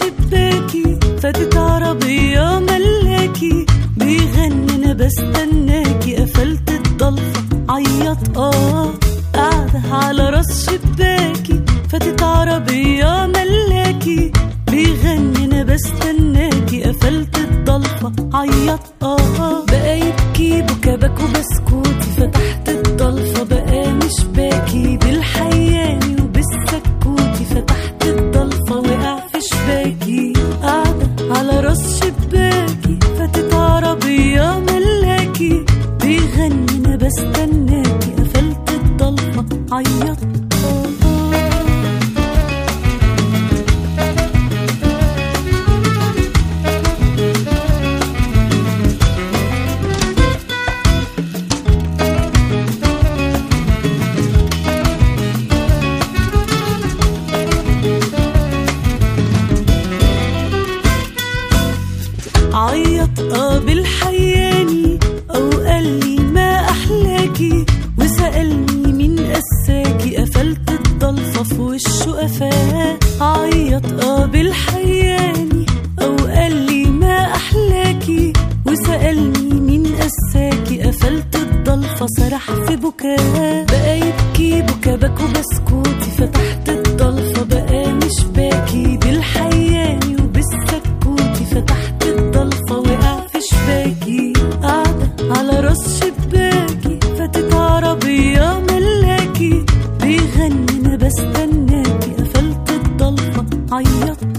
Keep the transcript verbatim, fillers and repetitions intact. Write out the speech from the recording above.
شباكي فاتت عربية ملاكي بيغني أنا بستناكي، قفلت الضلفة عيط اه. قاعدة على راس شباكي فاتت عربية ملاكي بيغني أنا بستناكي، قفلت الضلفة عيط اه. بقى يبكي بكا باكو بسكوتي، فتحت الضلفة بقى مش باكي، بالحياني وبالسكوتي فتحت الضلفة وقع في شباكي. قاعدة على راس شباكي فاتت عربية ملاكي بيغني أنا بستناكي، قفلت الضلفة عيط اه. عيط اه بالحياني او قالي ما احلاكي، وسألني مين قساكي، قفلت الضلفة في وشه قفاه. عيط اه بالحياني او قالي ما احلاكي، وسألني مين قساكي، قفلت الضلفة سرح في بكاه. بقى يبكي بكا باكو بسكوتي، فتحت الضلفة بقى مش باكي، بالحياني وبالسكوتي فتحت الضلفة وقع في شباكي. قاعدة على راس شباكي فاتت عربية ملاكي بيغني أنا بستناكي، قفلت الضلفة عيط